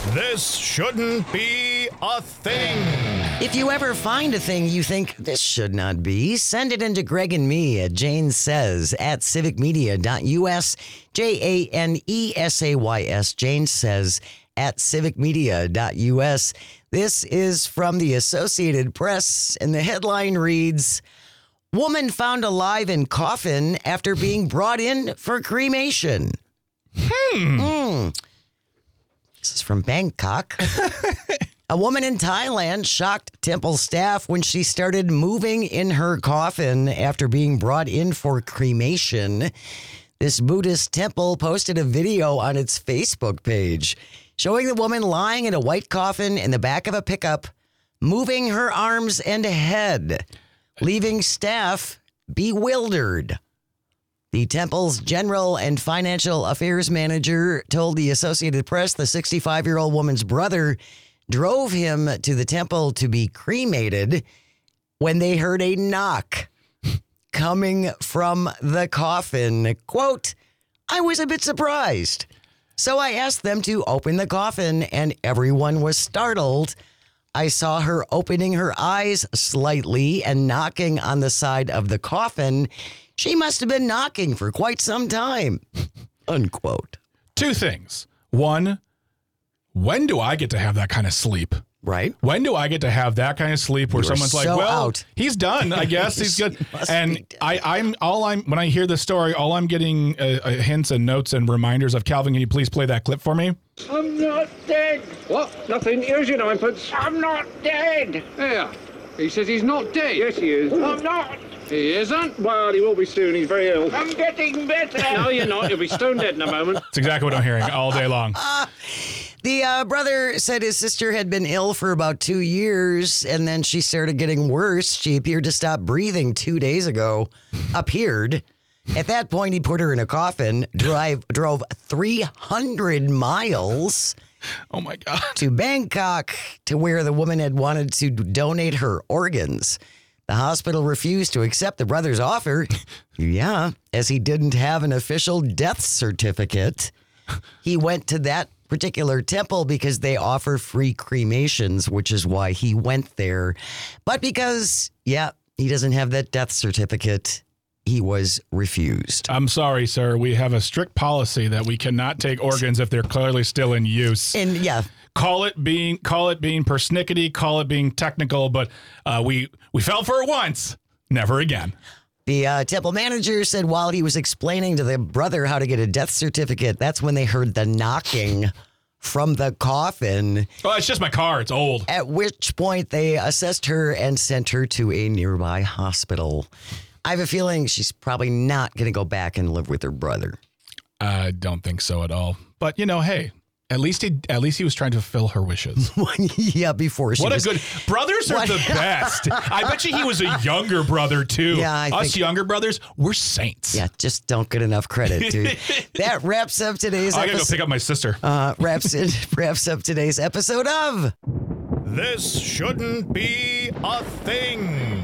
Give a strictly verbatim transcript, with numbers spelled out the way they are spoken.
This shouldn't be a thing. If you ever find a thing you think this should not be, send it into Greg and me at Jane Says at civic media dot U S, J A N E S A Y S, Jane Says at civic media dot U S. This is from the Associated Press, and the headline reads, Woman found alive in coffin after being brought in for cremation. Hmm. Mm. This is from Bangkok. A woman in Thailand shocked temple staff when she started moving in her coffin after being brought in for cremation. This Buddhist temple posted a video on its Facebook page showing the woman lying in a white coffin in the back of a pickup, moving her arms and head, leaving staff bewildered. The temple's general and financial affairs manager told the Associated Press the sixty-five-year-old woman's brother drove him to the temple to be cremated when they heard a knock coming from the coffin. Quote, I was a bit surprised. So I asked them to open the coffin and everyone was startled. I saw her opening her eyes slightly and knocking on the side of the coffin. She must have been knocking for quite some time. Unquote. Two things. One, when do I get to have that kind of sleep? Right. When do I get to have that kind of sleep where You are someone's like, so well, out. he's done. I guess he's good. must And be I, I'm all I'm when I hear this story, all I'm getting uh, uh, hints and notes and reminders of. Calvin, can you please play that clip for me? I'm not dead. What? Nothing. Here's your ninepence. I'm not dead. Yeah. He says he's not dead. Yes, he is. I'm not. He isn't? Well, he will be soon. He's very ill. I'm getting better. No, you're not. You'll be stone dead in a moment. That's exactly what I'm hearing all day long. The uh, brother said his sister had been ill for about two years, and then she started getting worse. She appeared to stop breathing two days ago. Appeared. At that point, he put her in a coffin, drive, drove three hundred miles Oh, my God. to Bangkok to where the woman had wanted to donate her organs. The hospital refused to accept the brother's offer. Yeah, as he didn't have an official death certificate. He went to that particular temple because they offer free cremations, which is why he went there. But because, yeah, he doesn't have that death certificate, he was refused. I'm sorry, sir. We have a strict policy that we cannot take organs if they're clearly still in use. And yeah, Call it being call it being persnickety, call it being technical, but uh, we we fell for it once, never again. the uh, temple manager said while he was explaining to the brother how to get a death certificate, that's when they heard the knocking from the coffin, Oh, it's just my car. It's old. at which point they assessed her and sent her to a nearby hospital. I have a feeling she's probably not going to go back and live with her brother. I don't think so at all. But you know, hey, at least he at least he was trying to fulfill her wishes. Yeah, before she What a was- good brothers are What- the best. I bet you he was a younger brother too. Yeah, I us think- younger brothers, we're saints. Yeah, just don't get enough credit, dude. That wraps up today's I gotta go episode. pick up my sister. Uh, wraps it wraps up today's episode of This shouldn't be a thing.